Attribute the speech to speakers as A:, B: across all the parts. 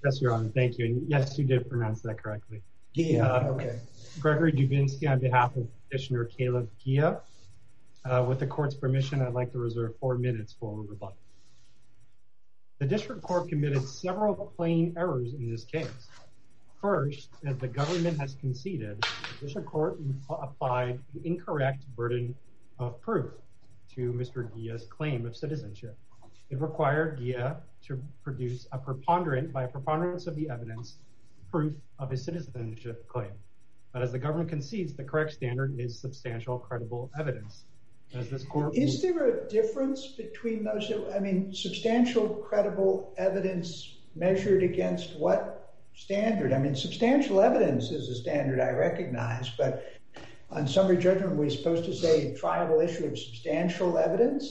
A: Yes, Your Honor. Thank you. And yes, you did pronounce that correctly.
B: Ghia, okay.
A: Gregory Dubinsky on behalf of Petitioner Caleb Ghia. With the court's permission, I'd like to reserve 4 minutes for rebuttal. The district court committed several plain errors in this case. First, as the government has conceded, the district court applied the incorrect burden of proof to Mr. Ghia's claim of citizenship. It required Ghia to produce by a preponderance of the evidence, proof of his citizenship claim. But as the government concedes, the correct standard is substantial credible evidence.
B: Is there a difference between those? I mean, substantial credible evidence measured against what standard? I mean, substantial evidence is a standard I recognize, but on summary judgment, we're supposed to say triable issue of substantial evidence.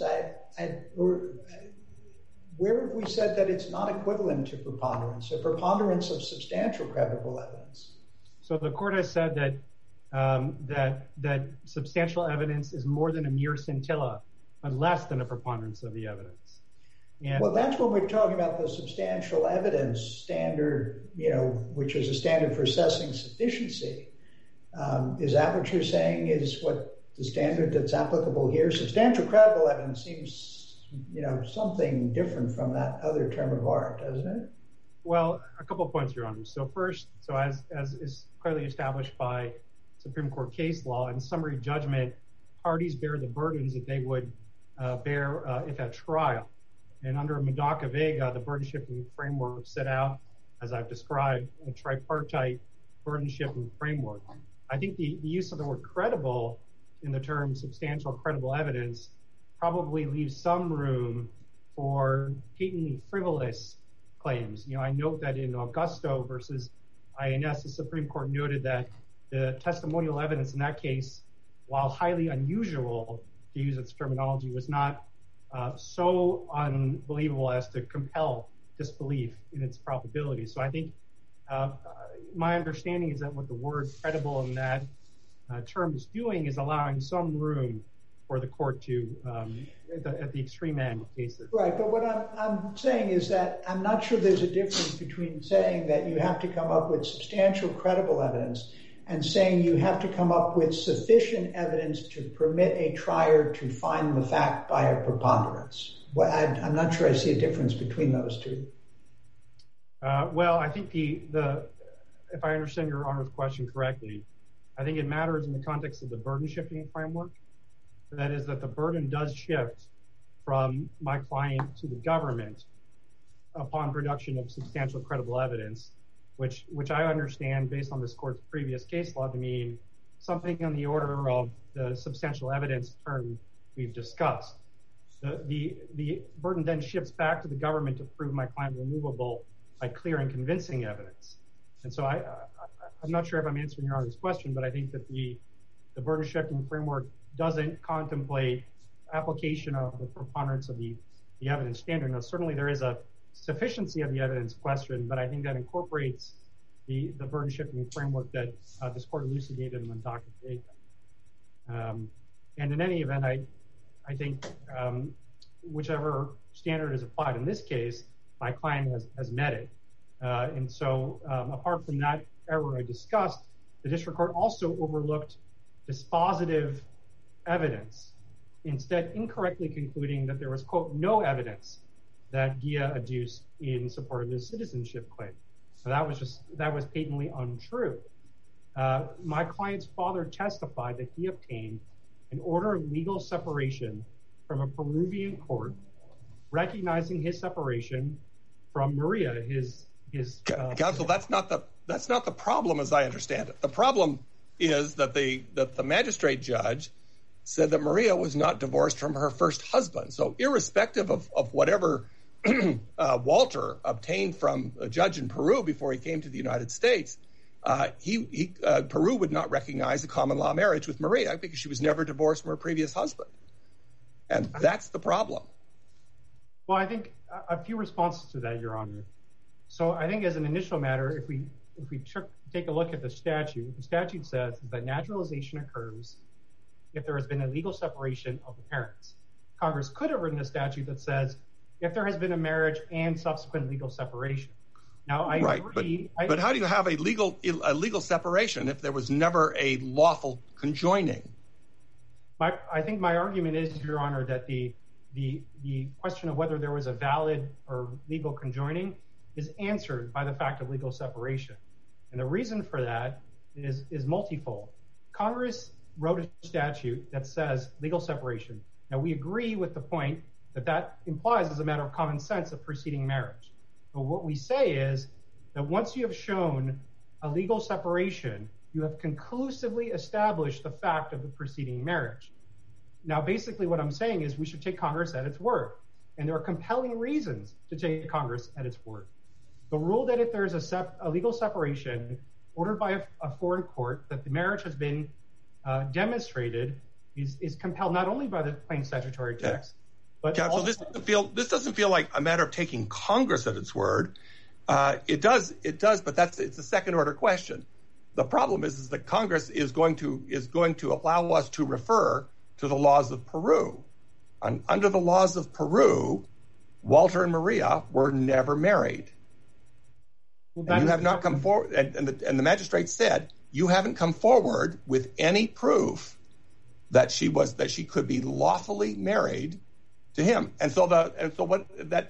B: Where have we said that it's not equivalent to preponderance, a preponderance of substantial credible evidence?
A: So the court has said that that substantial evidence is more than a mere scintilla, but less than a preponderance of the evidence.
B: Well, that's when we're talking about the substantial evidence standard, which is a standard for assessing sufficiency. Is that what you're saying is what the standard that's applicable here? Substantial credible evidence seems, something different from that other term of art, doesn't it?
A: Well, a couple of points, Your Honor. So first, as is clearly established by Supreme Court case law, in summary judgment, parties bear the burdens that they would bear if at trial. And under Medaka Vega, the burden shifting framework set out, as I've described, a tripartite burden shifting framework. I think the use of the word credible in the term substantial credible evidence probably leaves some room for patently frivolous claims. I note that in Augusto versus INS, the Supreme Court noted that the testimonial evidence in that case, while highly unusual to use its terminology, was not so unbelievable as to compel disbelief in its probability. So I think my understanding is that what the word credible in that term is doing is allowing some room for the court to, at the extreme end of cases.
B: Right, but what I'm saying is that I'm not sure there's a difference between saying that you have to come up with substantial credible evidence and saying you have to come up with sufficient evidence to permit a trier to find the fact by a preponderance. I'm not sure I see a difference between those two.
A: Well, I think if I understand Your Honor's question correctly, I think it matters in the context of the burden shifting framework. That is that the burden does shift from my client to the government upon production of substantial credible evidence, which I understand based on this court's previous case law to mean something on the order of the substantial evidence term we've discussed. The burden then shifts back to the government to prove my client removable by clear and convincing evidence. And so I'm not sure if I'm answering Your Honor's question, but I think that the burden shifting framework doesn't contemplate application of the preponderance of the evidence standard. Now, certainly there is a sufficiency of the evidence question, but I think that incorporates the burden shifting framework that this court elucidated in the docket. And in any event, I think whichever standard is applied in this case, my client has met it. And so apart from that error I discussed, the district court also overlooked dispositive evidence, instead incorrectly concluding that there was, quote, no evidence that Ghia adduced in support of his citizenship claim. So that was patently untrue. My client's father testified that he obtained an order of legal separation from a Peruvian court, recognizing his separation from Maria, his
C: counsel. That's not the problem, as I understand it. The problem is that the magistrate judge said that Maria was not divorced from her first husband. So irrespective of whatever Walter obtained from a judge in Peru before he came to the United States, Peru would not recognize a common law marriage with Maria because she was never divorced from her previous husband. And that's the problem.
A: Well, I think a few responses to that, Your Honor. So I think as an initial matter, if we take a look at the statute says that naturalization occurs if there has been a legal separation of the parents. Congress could have written a statute that says if there has been a marriage and subsequent legal separation. Now, I agree.
C: But how do you have a legal separation if there was never a lawful conjoining?
A: I think my argument is, Your Honor, that the question of whether there was a valid or legal conjoining is answered by the fact of legal separation. And the reason for that is multifold. Congress wrote a statute that says legal separation. Now, we agree with the point that implies, as a matter of common sense, a preceding marriage. But what we say is that once you have shown a legal separation, you have conclusively established the fact of the preceding marriage. Now, basically what I'm saying is we should take Congress at its word. And there are compelling reasons to take Congress at its word. The rule that if there's a legal separation ordered by a foreign court, that the marriage has been demonstrated is compelled not only by the plain statutory text, but
C: Counsel,
A: also...
C: this doesn't feel like a matter of taking Congress at its word. It does, but it's a second order question. The problem is that Congress is going to allow us to refer to the laws of Peru. And under the laws of Peru, Walter and Maria were never married. And you have not come forward, and the magistrate said you haven't come forward with any proof that she could be lawfully married to him. The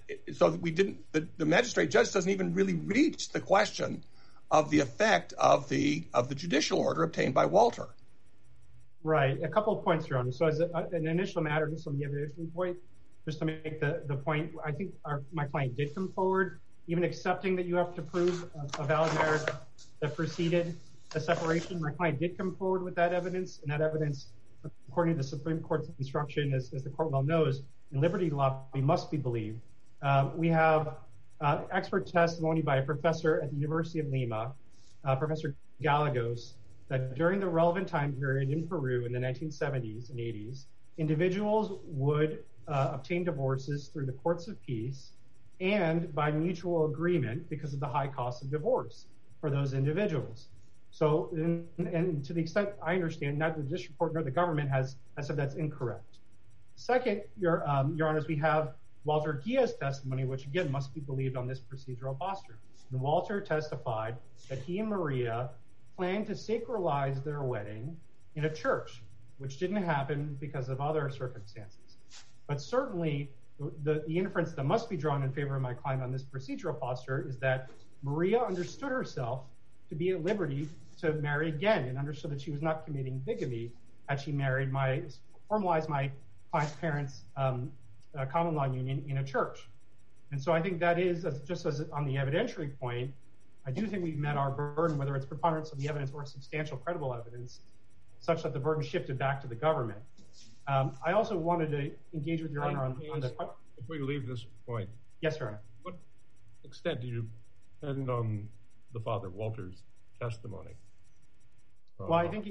C: magistrate judge doesn't even really reach the question of the effect of the judicial order obtained by Walter.
A: Right. A couple of points, Your Honor. So as an initial matter, just on the evidentiary point, just to make the point, I think my client did come forward, even accepting that you have to prove a valid marriage that preceded a separation. My client did come forward with that evidence, and that evidence, according to the Supreme Court's instruction, as the court well knows, in liberty law, we must be believed. We have expert testimony by a professor at the University of Lima, Professor Gallegos, that during the relevant time period in Peru in the 1970s and 80s, individuals would obtain divorces through the courts of peace and by mutual agreement because of the high cost of divorce for those individuals. So, and to the extent I understand, neither the district court nor the government has said that's incorrect. Second, Your Honor, we have Walter Guia's testimony, which again must be believed on this procedural posture. And Walter testified that he and Maria planned to sacralize their wedding in a church, which didn't happen because of other circumstances. But certainly, the inference that must be drawn in favor of my client on this procedural posture is that Maria understood herself to be at liberty to marry again and understood that she was not committing bigamy had she formalized my client's parents' common law union in a church. And so I think that is, just as on the evidentiary point, I do think we've met our burden, whether it's preponderance of the evidence or substantial credible evidence, such that the burden shifted back to the government. I also wanted to engage with Your Honor on the...
D: Before you leave this point.
A: Yes, Your Honor.
D: What extent do you depend on the father, Walter's, testimony?
A: Well, I think...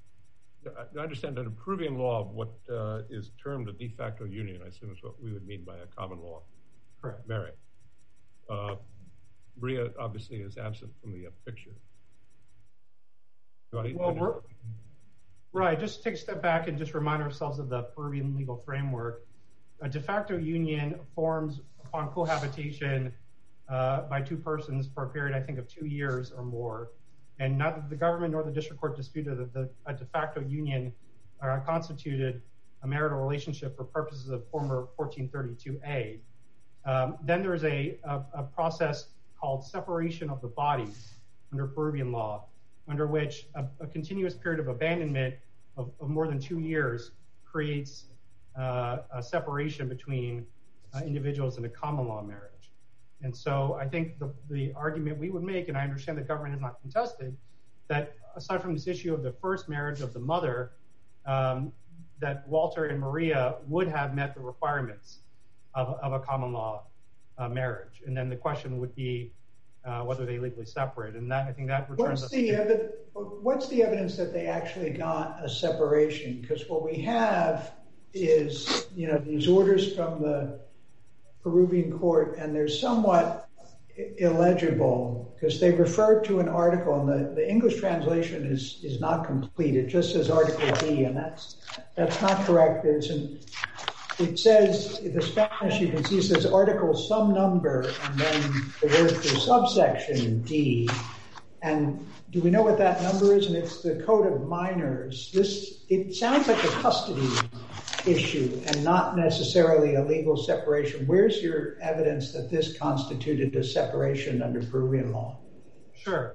D: I understand that in Peruvian law, what is termed a de facto union, I assume is what we would mean by a common law marriage. Maria obviously is absent from the picture.
A: Right, just take a step back and just remind ourselves of the Peruvian legal framework. A de facto union forms upon cohabitation by two persons for a period, I think, of 2 years or more. And neither the government nor the district court disputed that a de facto union constituted a marital relationship for purposes of former 1432A. Then there's a process called separation of the bodies under Peruvian law, under which a continuous period of abandonment of more than 2 years creates a separation between individuals in a common law marriage. And so I think the argument we would make, and I understand the government has not contested, that aside from this issue of the first marriage of the mother, that Walter and Maria would have met the requirements of a common law marriage. And then the question would be whether they legally separate. And that, I think that returns us to...
B: What's the evidence that they actually got a separation? Because what we have is, these orders from the Peruvian court, and they're somewhat illegible because they refer to an article, and the English translation is not complete. It just says Article D, and that's not correct. There's it says, the Spanish, you can see, it says article some number, and then the word for subsection D. And do we know what that number is? And it's the Code of Minors. It sounds like a custody issue and not necessarily a legal separation. Where's your evidence that this constituted a separation under Peruvian law?
A: Sure.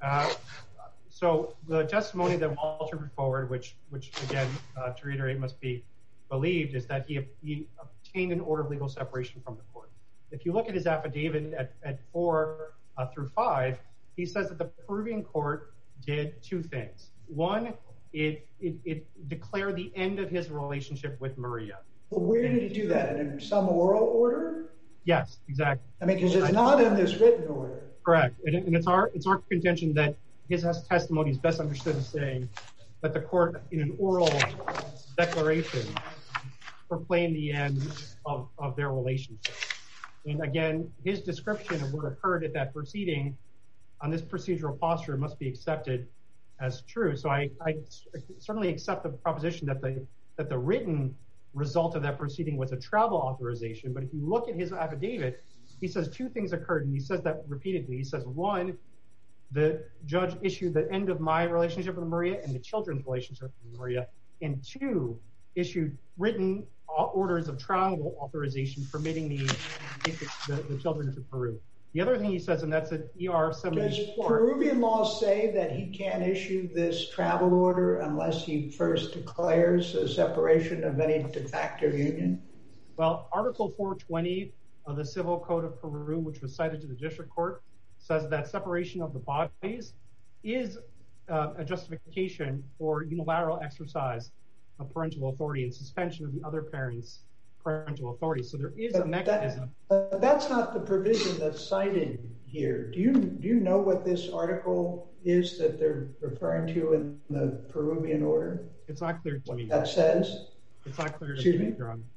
A: So the testimony that Walter put forward, which again, to reiterate, must be believed, is that he obtained an order of legal separation from the court. If you look at his affidavit at 4 through 5, he says that the Peruvian court did two things. One, it declared the end of his relationship with Maria.
B: Well, where did he do that? In some oral order?
A: Yes, exactly.
B: I mean, because it's not in this written order.
A: Correct. And it's our contention that his testimony is best understood as saying that the court, in an oral declaration, proclaimed the end of their relationship. And again, his description of what occurred at that proceeding on this procedural posture must be accepted as true. So I certainly accept the proposition that the written result of that proceeding was a travel authorization. But if you look at his affidavit, he says two things occurred, and he says that repeatedly. He says, one, the judge issued the end of my relationship with Maria and the children's relationship with Maria, and two, issued written orders of travel authorization permitting me to take the children to Peru. The other thing he says, and that's at ER 74.
B: Does Peruvian law say that he can't issue this travel order unless he first declares a separation of any de facto union?
A: Well, Article 420 of the Civil Code of Peru, which was cited to the district court, says that separation of the bodies is a justification for unilateral exercise of parental authority and suspension of the other parent's parental authority. So there is a mechanism.
B: That's not the provision that's cited here. Do you know what this article is that they're referring to in the Peruvian order?
A: It's not clear to me.
B: That says?
A: It's not clear to me, Your Honor.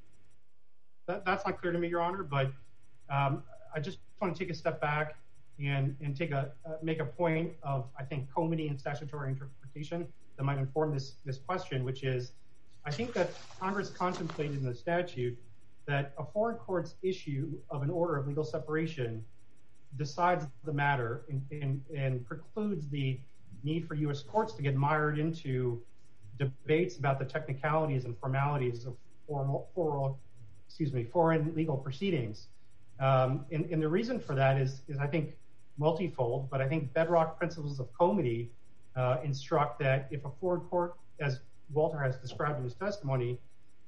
A: That's not clear to me, Your Honor, but I just want to take a step back and make a point of, I think, comity and statutory interpretation that might inform this question, which is, I think that Congress contemplated in the statute that a foreign court's issue of an order of legal separation decides the matter and precludes the need for U.S. courts to get mired into debates about the technicalities and formalities of foreign legal proceedings. And the reason for that is I think, multifold, but I think bedrock principles of comity instruct that if a foreign court, as Walter has described in his testimony,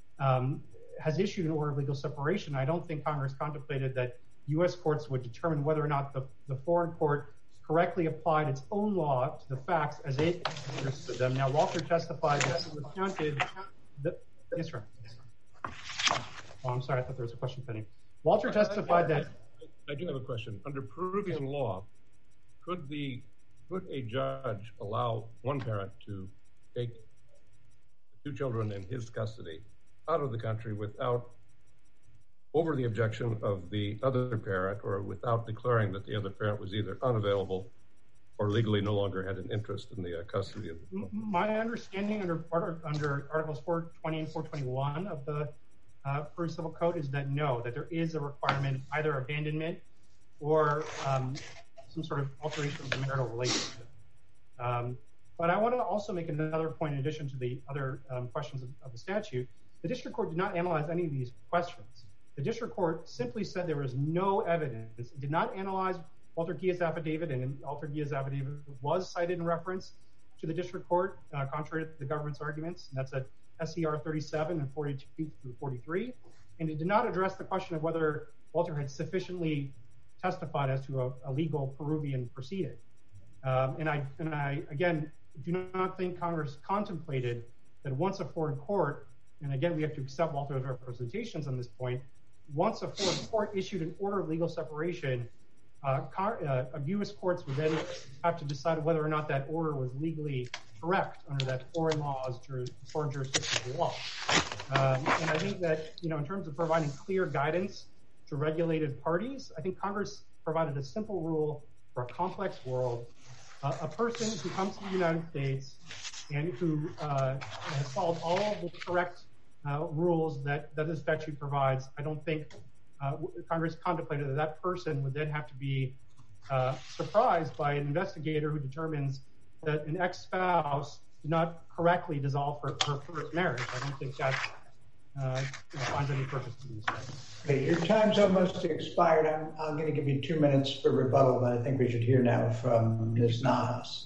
A: has issued an order of legal separation, I don't think Congress contemplated that U.S. courts would determine whether or not the foreign court correctly applied its own law to the facts as it understood them. Now, Walter testified that it was counted. Yes, sir. Oh, I'm sorry. I thought there was a question pending. Walter testified that.
D: I do have a question. Under Peruvian law, could a judge allow one parent to take two children in his custody out of the country without, over the objection of the other parent, or without declaring that the other parent was either unavailable or legally no longer had an interest in the custody of the child?
A: My understanding under Articles 420 and 421 of the Peru Civil Code is that no, that there is a requirement, either abandonment or some sort of alteration of the marital relationship. But I want to also make another point in addition to the other questions of the statute. The district court did not analyze any of these questions. The district court simply said there was no evidence. It did not analyze Walter Guilla's affidavit, and Walter Guilla's affidavit was cited in reference to the district court, contrary to the government's arguments. And that's at SCR 37 and 42 through 43. And it did not address the question of whether Walter had sufficiently testified as to a legal Peruvian proceeding. And I again do not think Congress contemplated that once a foreign court, and again we have to accept Walter's representations on this point, once a foreign court issued an order of legal separation, U.S. courts would then have to decide whether or not that order was legally correct under that foreign jurisdiction law. And I think that, in terms of providing clear guidance to regulated parties, I think Congress provided a simple rule for a complex world. A person who comes to the United States and who has followed all of the correct rules that this statute provides, I don't think Congress contemplated that that person would then have to be surprised by an investigator who determines that an ex-spouse did not correctly dissolve her first marriage. I don't think that finds any purpose to this.
B: Okay, your time's almost expired. I'm going to give you 2 minutes for rebuttal, but I think we should hear now from Ms. Nahas.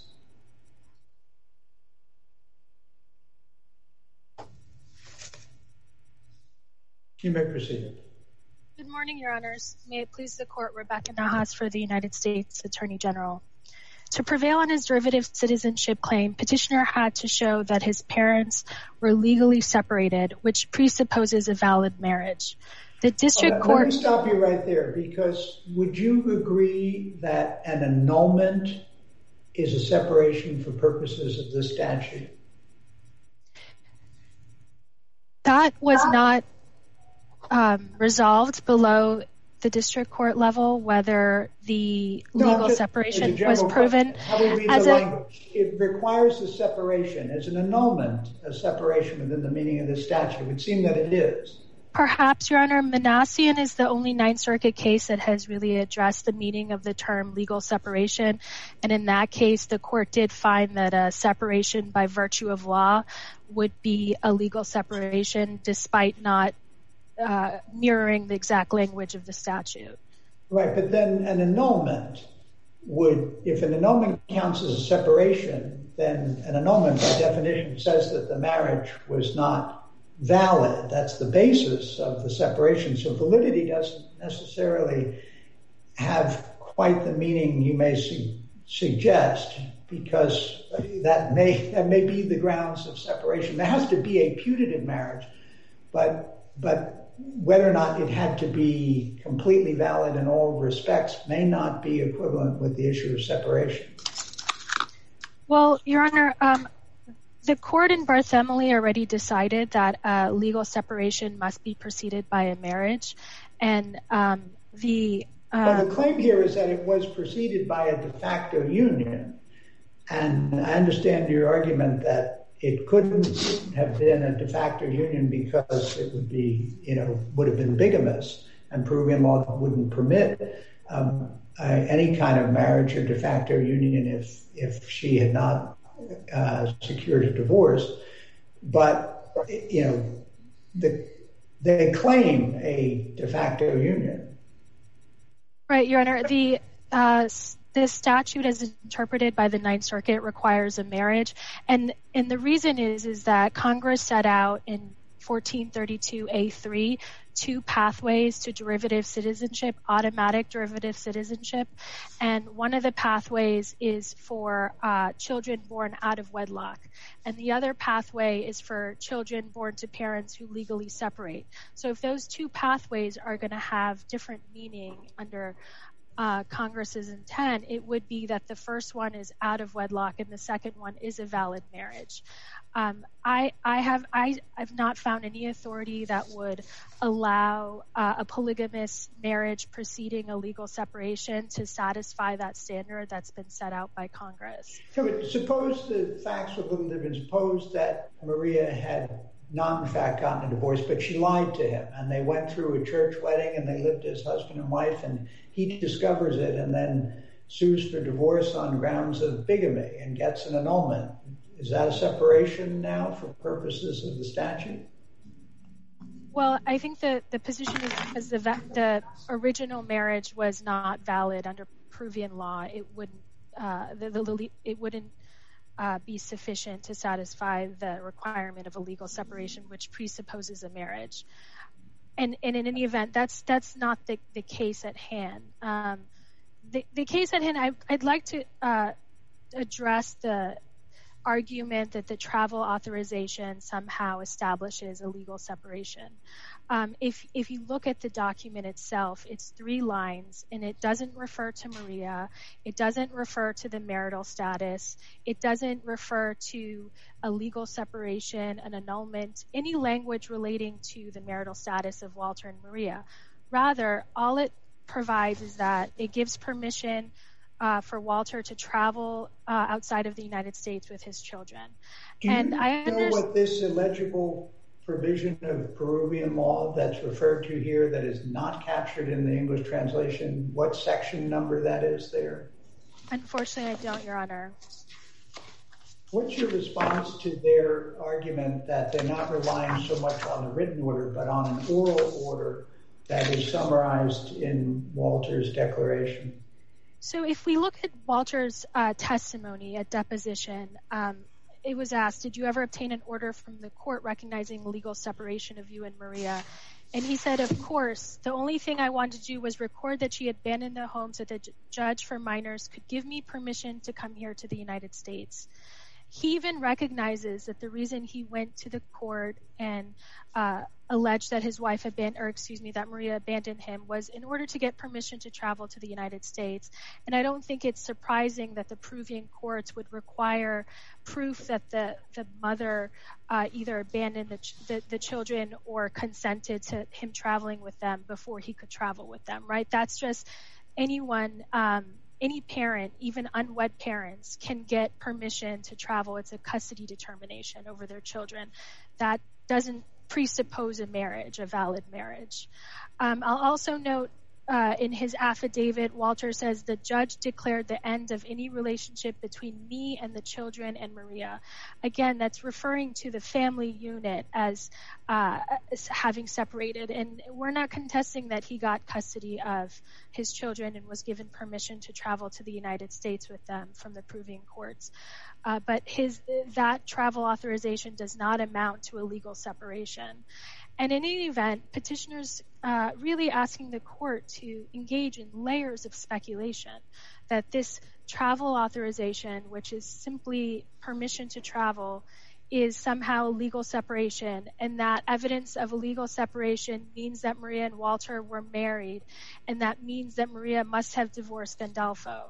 B: You may proceed.
E: Good morning, Your Honors. May it please the Court, Rebecca Nahas for the United States Attorney General. To prevail on his derivative citizenship claim, petitioner had to show that his parents were legally separated, which presupposes a valid marriage. The district court...
B: Let me stop you right there, because would you agree that an annulment is a separation for purposes of this statute?
E: That was not resolved below the district court level, whether the legal separation was proven.
B: How we read the language. It requires a separation. Is an annulment a separation within the meaning of the statute? It would seem that it is.
E: Perhaps, Your Honor. Manassian is the only Ninth Circuit case that has really addressed the meaning of the term legal separation. And in that case, the court did find that a separation by virtue of law would be a legal separation, despite not mirroring the exact language of the statute.
B: Right, but then an annulment would, if an annulment counts as a separation, then an annulment by definition says that the marriage was not valid. That's the basis of the separation. So validity doesn't necessarily have quite the meaning you may suggest, because that may be the grounds of separation. There has to be a putative marriage, but whether or not it had to be completely valid in all respects may not be equivalent with the issue of separation.
E: Well, Your Honor, the court in Barthélemy already decided that legal separation must be preceded by a marriage, and the
B: claim here is that it was preceded by a de facto union, and I understand your argument that it couldn't have been a de facto union because it would be, would have been bigamous, and Peruvian law wouldn't permit any kind of marriage or de facto union if she had not secured a divorce. But, they claim a de facto union.
E: Right, Your Honor. The statute as interpreted by the Ninth Circuit requires a marriage. And the reason is that Congress set out in 1432A3 two pathways to derivative citizenship, automatic derivative citizenship. And one of the pathways is for children born out of wedlock. And the other pathway is for children born to parents who legally separate. So if those two pathways are going to have different meaning under Congress's intent, it would be that the first one is out of wedlock and the second one is a valid marriage. I've not found any authority that would allow a polygamous marriage preceding a legal separation to satisfy that standard that's been set out by Congress.
B: So suppose the facts were a little different. Suppose that Maria had not in fact gotten a divorce, but she lied to him, and they went through a church wedding and they lived as husband and wife, and he discovers it and then sues for divorce on grounds of bigamy and gets an annulment. Is that a separation now for purposes of the statute?
E: Well, I think the position is because the original marriage was not valid under Peruvian law, it wouldn't be sufficient to satisfy the requirement of a legal separation, which presupposes a marriage. And in any event, that's not the case at hand. The case at hand, I'd like to address the argument that the travel authorization somehow establishes a legal separation. If you look at the document itself, it's 3 lines, and it doesn't refer to Maria. It doesn't refer to the marital status. It doesn't refer to a legal separation, an annulment, any language relating to the marital status of Walter and Maria. Rather, all it provides is that it gives permission for Walter to travel outside of the United States with his children.
B: Do you know what this illegible provision of Peruvian law that's referred to here that is not captured in the English translation? What section number that is there?
E: Unfortunately, I don't, Your Honor.
B: What's your response to their argument that they're not relying so much on the written order, but on an oral order that is summarized in Walter's declaration?
E: So if we look at Walter's testimony at deposition, it was asked, did you ever obtain an order from the court recognizing legal separation of you and Maria? And he said, of course. The only thing I wanted to do was record that she had abandoned the home so that the judge for minors could give me permission to come here to the United States. He even recognizes that the reason he went to the court and alleged that his wife that Maria abandoned him was in order to get permission to travel to the United States. And I don't think it's surprising that the Peruvian courts would require proof that the mother either abandoned the children or consented to him traveling with them before he could travel with them, right? That's just anyone, any parent, even unwed parents, can get permission to travel. It's a custody determination over their children. That doesn't presuppose a marriage, a valid marriage. I'll also note in his affidavit, Walter says the judge declared the end of any relationship between me and the children and Maria. Again, that's referring to the family unit as having separated. And we're not contesting that he got custody of his children and was given permission to travel to the United States with them from the Peruvian courts. But that travel authorization does not amount to a legal separation. And in any event, petitioners really asking the court to engage in layers of speculation that this travel authorization, which is simply permission to travel, is somehow legal separation, and that evidence of a legal separation means that Maria and Walter were married, and that means that Maria must have divorced Gandolfo.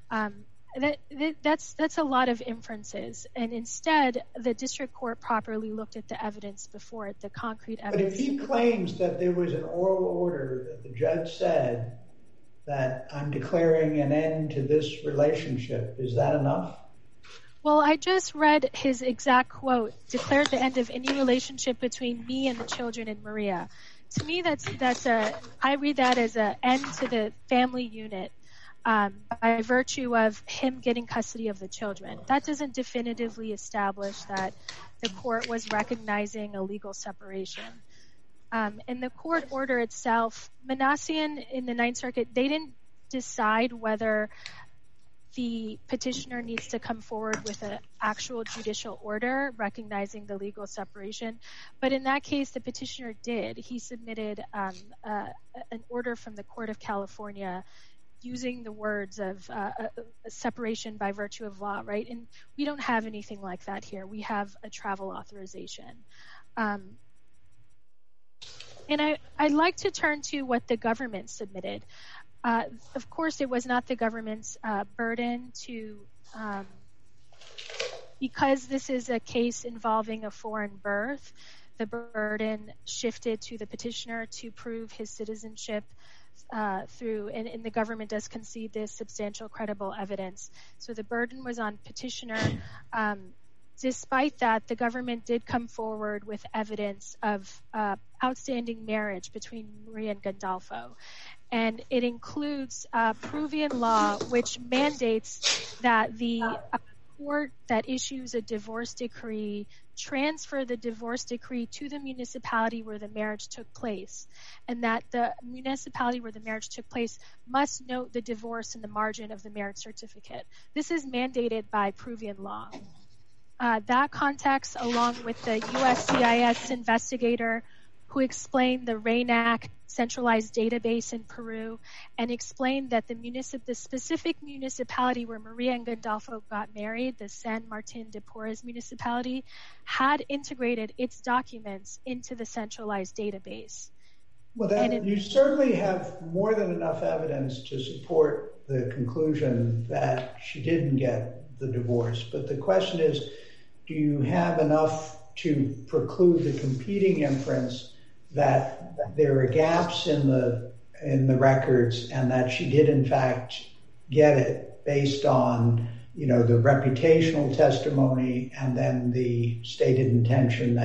E: That's a lot of inferences, and instead the district court properly looked at the evidence before it, the concrete evidence.
B: But if he claims that there was an oral order that the judge said that I'm declaring an end to this relationship, is that enough?
E: Well, I just read his exact quote, declared the end of any relationship between me and the children and Maria. To me, I read that as an end to the family unit. By virtue of him getting custody of the children. That doesn't definitively establish that the court was recognizing a legal separation. In the court order itself, Manassian in the Ninth Circuit, they didn't decide whether the petitioner needs to come forward with an actual judicial order recognizing the legal separation. But in that case, the petitioner did. He submitted an order from the Court of California using the words of separation by virtue of law, right? And we don't have anything like that here. We have a travel authorization. And I'd like to turn to what the government submitted. Of course, it was not the government's burden to, because this is a case involving a foreign birth, the burden shifted to the petitioner to prove his citizenship through, and the government does concede this substantial credible evidence. So the burden was on petitioner. Despite that, the government did come forward with evidence of outstanding marriage between Maria and Gandolfo. And it includes Peruvian law, which mandates that the court that issues a divorce decree transfer the divorce decree to the municipality where the marriage took place, and that the municipality where the marriage took place must note the divorce in the margin of the marriage certificate. This is mandated by Peruvian law. That context, along with the USCIS investigator who explained the RAINAC centralized database in Peru and explained that the specific municipality where Maria and Gandolfo got married, the San Martin de Porres municipality, had integrated its documents into the centralized database.
B: Well, you certainly have more than enough evidence to support the conclusion that she didn't get the divorce. But the question is, do you have enough to preclude the competing inference that there are gaps in the records and that she did in fact get it based on, the reputational testimony and then the stated intention that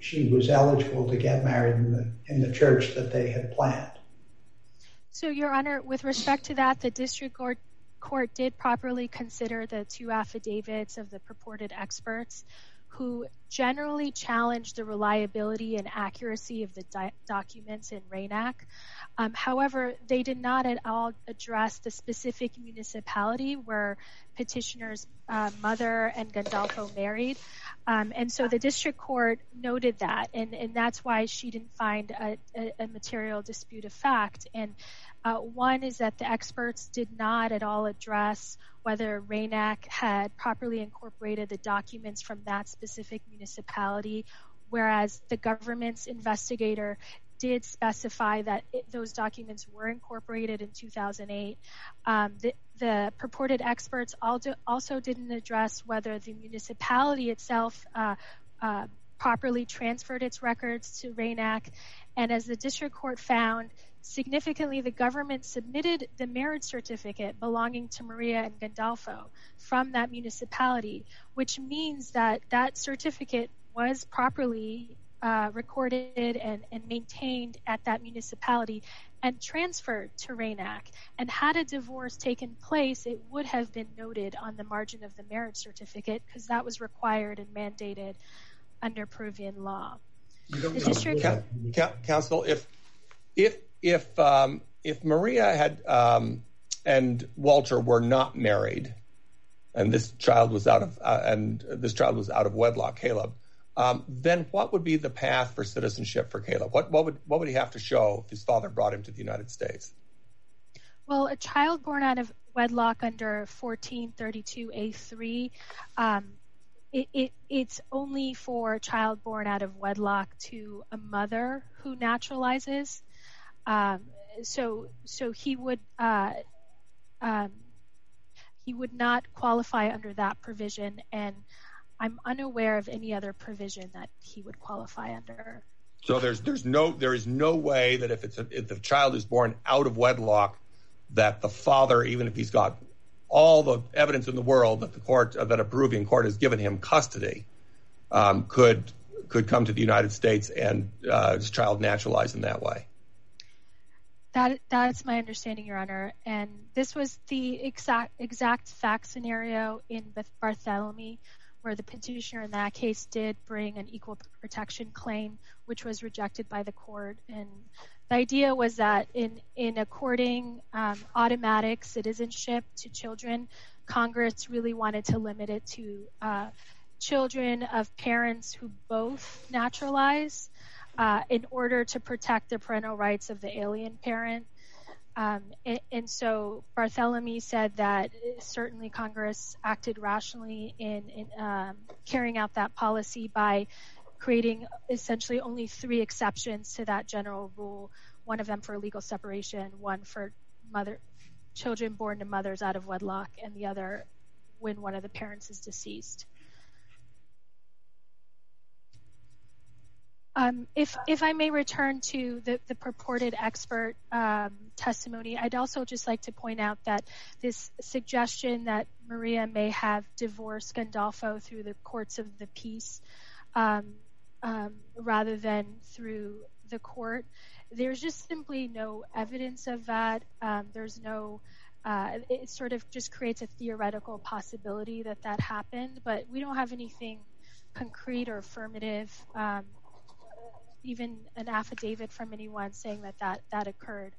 B: she was eligible to get married in the church that they had planned.
E: So, Your Honor, with respect to that, the district court did properly consider the two affidavits of the purported experts who generally challenged the reliability and accuracy of the documents in RAINAC. However, they did not at all address the specific municipality where petitioner's mother and Gandolfo married. And so the district court noted that, and that's why she didn't find a material dispute of fact. And one is that the experts did not at all address whether RAINAC had properly incorporated the documents from that specific municipality, whereas the government's investigator did specify that those documents were incorporated in 2008. The purported experts also didn't address whether the municipality itself properly transferred its records to RAINAC. And as the district court found, significantly, the government submitted the marriage certificate belonging to Maria and Gandolfo from that municipality, which means that that certificate was properly recorded and maintained at that municipality and transferred to RAINAC. And had a divorce taken place, it would have been noted on the margin of the marriage certificate because that was required and mandated under Peruvian law.
C: Counsel, if Maria had and Walter were not married, and this child was out of wedlock, Caleb, then what would be the path for citizenship for Caleb? What would he have to show if his father brought him to the United States?
E: Well, a child born out of wedlock under 1432A3, it's only for a child born out of wedlock to a mother who naturalizes. So he would not qualify under that provision, and I'm unaware of any other provision that he would qualify under.
C: So there is no way that if the child is born out of wedlock, that the father, even if he's got all the evidence in the world that a Peruvian court has given him custody, could come to the United States and his child naturalized in that way.
E: That's my understanding, Your Honor. And this was the exact fact scenario in Barthélemy, where the petitioner in that case did bring an equal protection claim, which was rejected by the court. And the idea was that in according automatic citizenship to children, Congress really wanted to limit it to children of parents who both naturalize in order to protect the parental rights of the alien parent. And so Barthélemy said that certainly Congress acted rationally in carrying out that policy by creating essentially only 3 exceptions to that general rule, one of them for legal separation, one for children born to mothers out of wedlock, and the other when one of the parents is deceased. If I may return to the purported expert testimony, I'd also just like to point out that this suggestion that Maria may have divorced Gandolfo through the courts of the peace rather than through the court, there's just simply no evidence of that. There's no, it sort of just creates a theoretical possibility that happened, but we don't have anything concrete or affirmative, even an affidavit from anyone saying that occurred.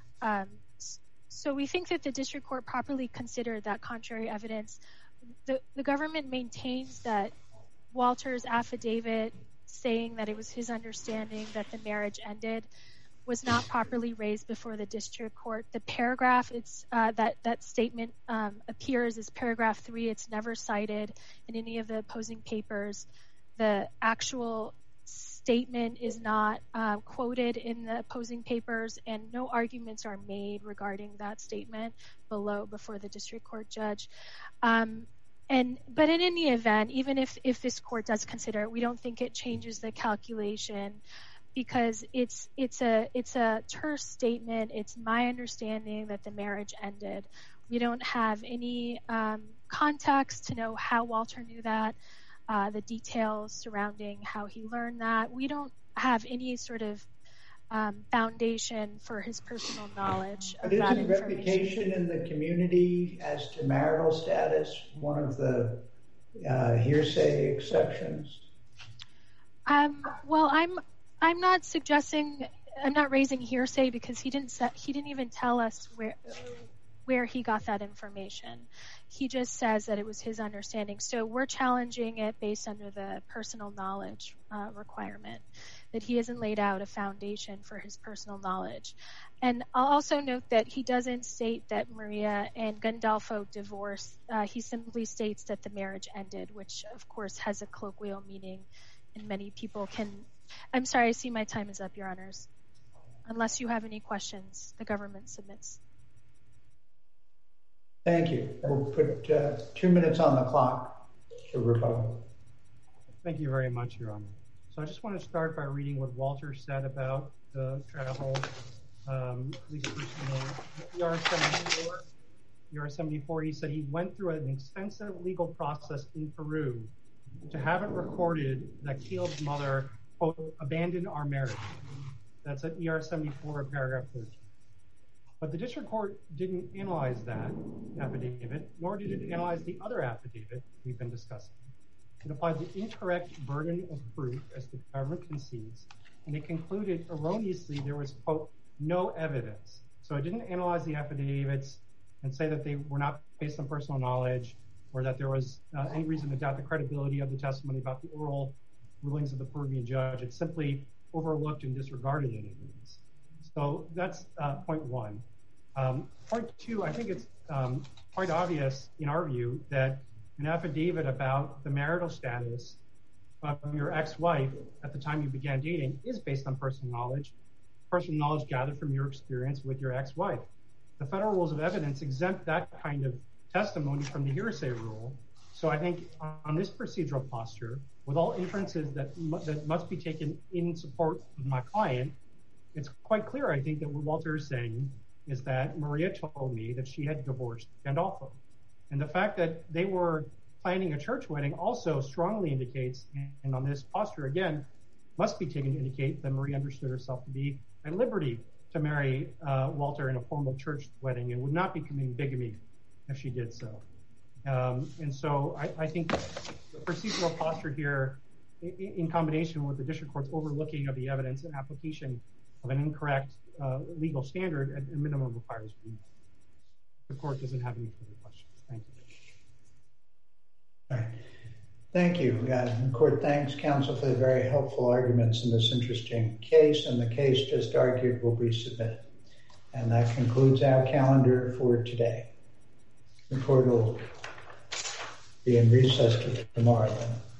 E: So we think that the district court properly considered that contrary evidence. The government maintains that Walter's affidavit saying that it was his understanding that the marriage ended was not properly raised before the district court. The paragraph that statement appears as paragraph 3. It's never cited in any of the opposing papers. The actual statement is not quoted in the opposing papers, and no arguments are made regarding that statement before the district court judge. But in any event, even if this court does consider it, we don't think it changes the calculation because it's a terse statement. It's my understanding that the marriage ended. We don't have any context to know how Walter knew that. the details surrounding how he learned that. We don't have any sort of foundation for his personal knowledge of that information.
B: Isn't reputation in the community as to marital status one of the hearsay exceptions?
E: Well, I'm not suggesting, I'm not raising hearsay because he didn't even tell us where he got that information. He just says that it was his understanding. So we're challenging it based under the personal knowledge requirement, that he hasn't laid out a foundation for his personal knowledge. And I'll also note that he doesn't state that Maria and Gandolfo divorced. He simply states that the marriage ended, which of course has a colloquial meaning, and many people can... I'm sorry, I see my time is up, Your Honors. Unless you have any questions, the government submits.
B: Thank you. We'll put 2 minutes on the clock for rebuttal.
A: Thank you very much, Your Honor. So I just want to start by reading what Walter said about the travel. ER 74, he said he went through an extensive legal process in Peru to have it recorded that Keel's mother, quote, abandoned our marriage. That's at ER 74, paragraph 13. But the district court didn't analyze that affidavit, nor did it analyze the other affidavit we've been discussing. It applied the incorrect burden of proof, as the government concedes, and it concluded erroneously there was, quote, no evidence. So it didn't analyze the affidavits and say that they were not based on personal knowledge or that there was any reason to doubt the credibility of the testimony about the oral rulings of the Peruvian judge. It simply overlooked and disregarded any evidence. So that's point one. Point two, I think it's quite obvious in our view that an affidavit about the marital status of your ex-wife at the time you began dating is based on personal knowledge gathered from your experience with your ex-wife. The federal rules of evidence exempt that kind of testimony from the hearsay rule. So I think on this procedural posture, with all inferences that must be taken in support of my client, it's quite clear, I think, that what Walter is saying is that Maria told me that she had divorced Gandolfo. And the fact that they were planning a church wedding also strongly indicates, and on this posture, again, must be taken to indicate that Maria understood herself to be at liberty to marry Walter in a formal church wedding and would not be committing bigamy if she did so. And so I think the procedural posture here, in combination with the district court's overlooking of the evidence and application of an incorrect legal standard, at minimum requires review. The court doesn't have any further questions. Thank you.
B: All right. Thank you. The court thanks counsel for the very helpful arguments in this interesting case, and the case just argued will be submitted. And that concludes our calendar for today. The court will be in recess tomorrow then.